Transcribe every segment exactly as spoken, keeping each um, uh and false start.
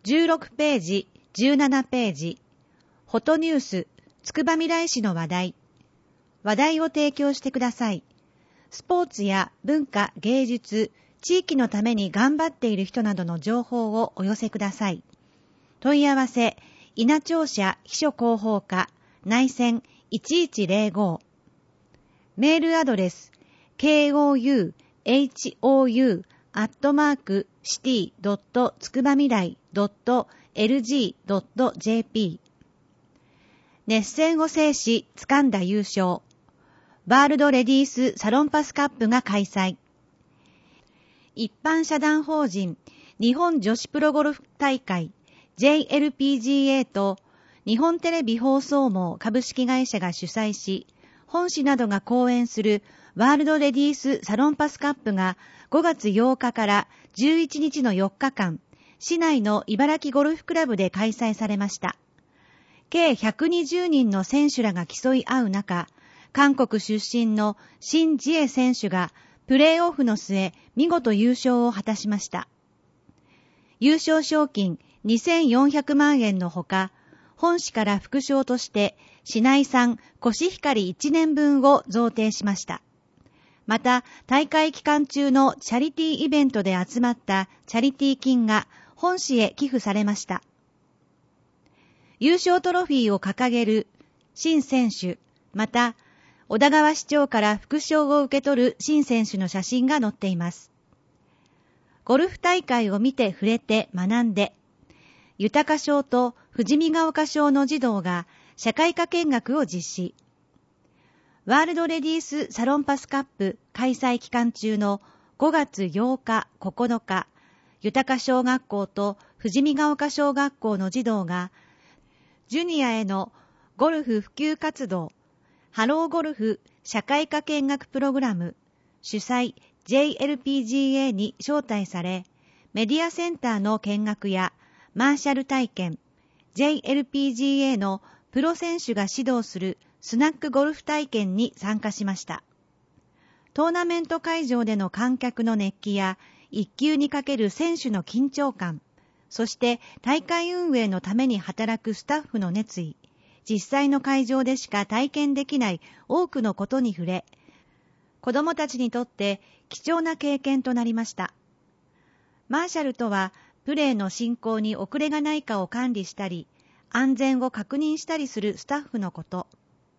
じゅうろくページ、じゅうななページ、フォトニュース、つくばみらい市の話題。話題を提供してください。スポーツや文化、芸術、地域のために頑張っている人などの情報をお寄せください。問い合わせ、稲庁舎秘書広報課、内線いちいちゼロご。メールアドレス、ケーオーユーエイチオーユー アットマークシティドットつくばみらいドットエルジードットジェーピー。熱戦を制し掴んだ優勝。ワールドレディースサロンパスカップが開催。一般社団法人日本女子プロゴルフ大会 ジェイエルピージーエー と日本テレビ放送網株式会社が主催し、本市などが講演するワールドレディースサロンパスカップがごがつようかからじゅういちにちのよっかかん、市内の茨城ゴルフクラブで開催されました。計ひゃくにじゅうにんの選手らが競い合う中、韓国出身のシン・ジエ選手がプレーオフの末、見事優勝を果たしました。優勝賞金にせんよんひゃくまんえんのほか、本市から副賞として市内産コシヒカリいちねんぶんを贈呈しました。また、大会期間中のチャリティーイベントで集まったチャリティー金が本市へ寄付されました。優勝トロフィーを掲げるシン選手、また、小田川市長から副賞を受け取るシン選手の写真が載っています。ゴルフ大会を見て触れて学んで、豊小と富士見ヶ丘小の児童が社会科見学を実施。ワールドレディースサロンパスカップ開催期間中のごがつようか、ここのか、豊小学校と富士見ヶ丘小学校の児童が、ジュニアへのゴルフ普及活動、ハローゴルフ社会科見学プログラム主催 ジェイエルピージーエー に招待され、メディアセンターの見学やマーシャル体験、ジェイエルピージーエー のプロ選手が指導するスナックゴルフ体験に参加しました。トーナメント会場での観客の熱気や一球にかける選手の緊張感、そして大会運営のために働くスタッフの熱意、実際の会場でしか体験できない多くのことに触れ、子どもたちにとって貴重な経験となりました。マーシャルとは、プレーの進行に遅れがないかを管理したり、安全を確認したりするスタッフのこと。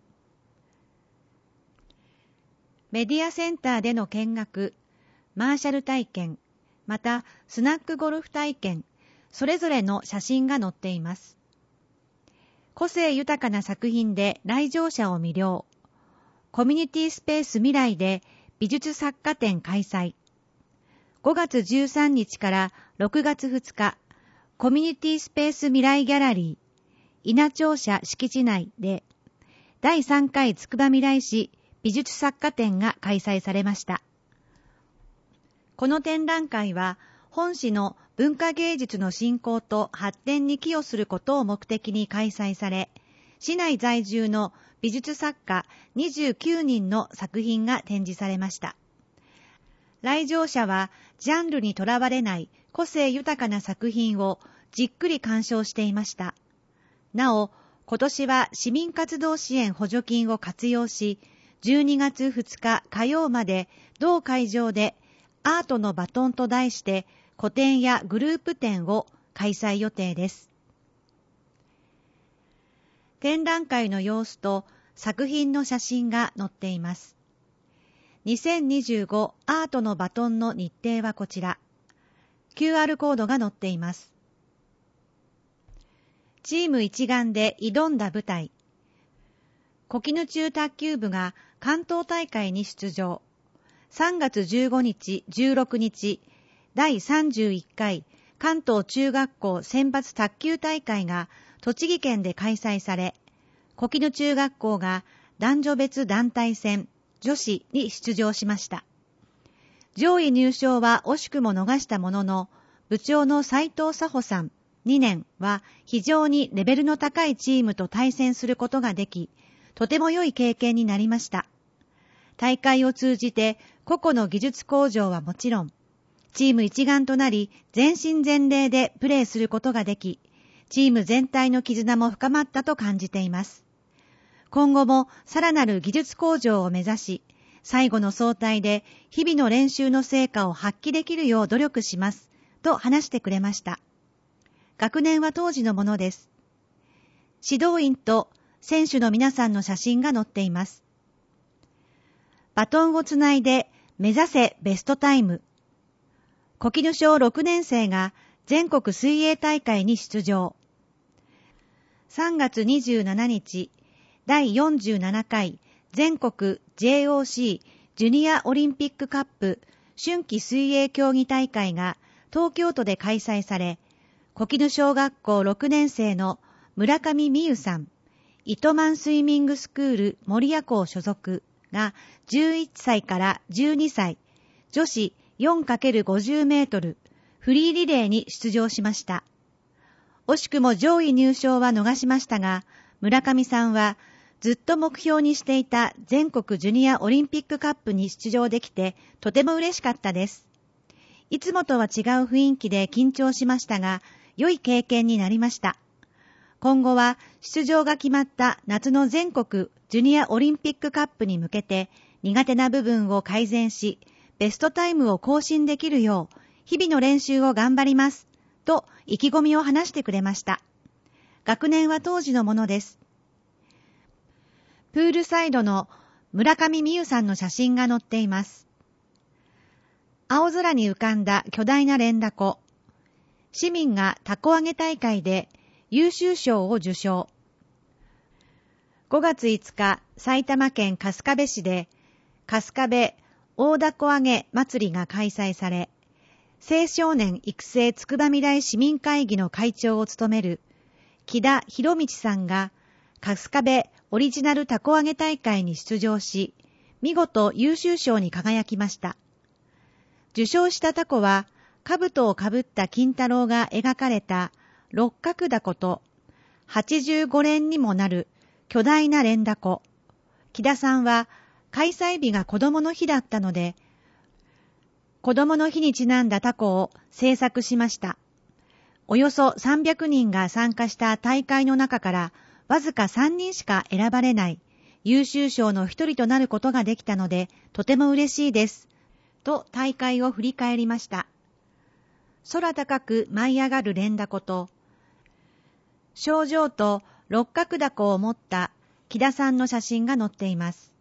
メディアセンターでの見学、マーシャル体験、またスナックゴルフ体験、それぞれの写真が載っています。個性豊かな作品で来場者を魅了。コミュニティスペース未来で美術作家展開催。ごがつじゅうさんにちからろくがつふつか、コミュニティスペース未来ギャラリー、稲庁舎敷地内で、だいさんかいつくばみらい市美術作家展が開催されました。この展覧会は、本市の文化芸術の振興と発展に寄与することを目的に開催され、市内在住の美術作家にじゅうきゅうにんの作品が展示されました。来場者はジャンルにとらわれない個性豊かな作品をじっくり鑑賞していました。なお、今年は市民活動支援補助金を活用し、じゅうにがつふつか火曜まで同会場でアートのバトンと題して個展やグループ展を開催予定です。展覧会の様子と作品の写真が載っています。にせんにじゅうごアートのバトンの日程はこちら。キューアール コードが載っています。チーム一丸で挑んだ舞台。小絹中卓球部が関東大会に出場。さんがつじゅうごにち、じゅうろくにち、だいさんじゅういっかい関東中学校選抜卓球大会が栃木県で開催され、小絹中学校が男女別団体戦女子に出場しました。上位入賞は惜しくも逃したものの、部長の斉藤佐穂さんにねんは非常にレベルの高いチームと対戦することができ、とても良い経験になりました。大会を通じて個々の技術向上はもちろん、 チーム一丸となり全身全霊でプレーすることができ、チーム全体の絆も深まったと感じています。今後もさらなる技術向上を目指し、最後の総体で日々の練習の成果を発揮できるよう努力します、と話してくれました。学年は当時のものです。指導員と選手の皆さんの写真が載っています。バトンをつないで目指せベストタイム。小絹小ろくねん生が全国水泳大会に出場。さんがつにじゅうしちにち、だいよんじゅうななかい全国 ジェイオーシー ジュニアオリンピックカップ春季水泳競技大会が東京都で開催され、小絹小学校ろくねん生の村上美優さん、糸満スイミングスクール守谷校所属がじゅういっさいからじゅうにさい、女子 よんかけるごじゅうメートルフリーリレーに出場しました。惜しくも上位入賞は逃しましたが、村上さんはずっと目標にしていた全国ジュニアオリンピックカップに出場できてとても嬉しかったです。いつもとは違う雰囲気で緊張しましたが、良い経験になりました。今後は出場が決まった夏の全国ジュニアオリンピックカップに向けて苦手な部分を改善し、ベストタイムを更新できるよう日々の練習を頑張りますと意気込みを話してくれました。学年は当時のものです。プールサイドの村上美優さんの写真が載っています。青空に浮かんだ巨大な連打湖。市民が凧揚げ大会で優秀賞を受賞。ごがついつか、埼玉県春日部市で春日部大凧揚げ祭りが開催され、青少年育成つくばみらい市民会議の会長を務める木田博道さんが春日部オリジナル凧揚げ大会に出場し、見事優秀賞に輝きました。受賞した凧は、兜をかぶった金太郎が描かれた六角凧とはちじゅうごれんにもなる巨大な連打湖。木田さんは開催日が子供の日だったので、子供の日にちなんだ凧を制作しました。およそさんびゃくにんが参加した大会の中からわずかさんにんしか選ばれない優秀賞の一人となることができたのでとても嬉しいです。と大会を振り返りました。空高く舞い上がる連打湖と、賞状と六角凧を持った木田さんの写真が載っています。